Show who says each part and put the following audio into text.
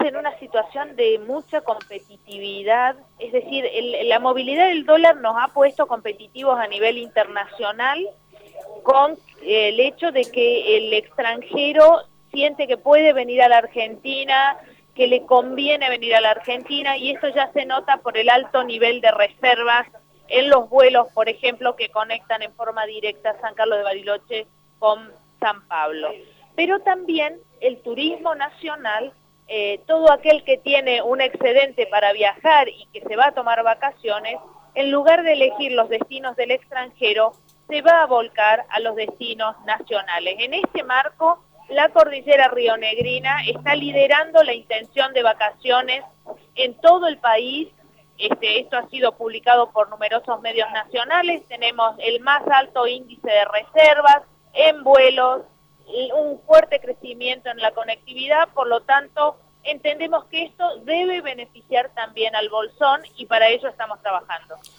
Speaker 1: en una situación de mucha competitividad, es decir, la movilidad del dólar nos ha puesto competitivos a nivel internacional con el hecho de que el extranjero siente que puede venir a la Argentina, que le conviene venir a la Argentina, y esto ya se nota por el alto nivel de reservas en los vuelos, por ejemplo, que conectan en forma directa San Carlos de Bariloche con San Pablo. Pero también el turismo nacional, todo aquel que tiene un excedente para viajar y que se va a tomar vacaciones, en lugar de elegir los destinos del extranjero, se va a volcar a los destinos nacionales. En este marco, la cordillera rionegrina está liderando la intención de vacaciones en todo el país. Esto ha sido publicado por numerosos medios nacionales. Tenemos el más alto índice de reservas en vuelos, un fuerte crecimiento en la conectividad, por lo tanto, entendemos que esto debe beneficiar también al Bolsón y para ello estamos trabajando.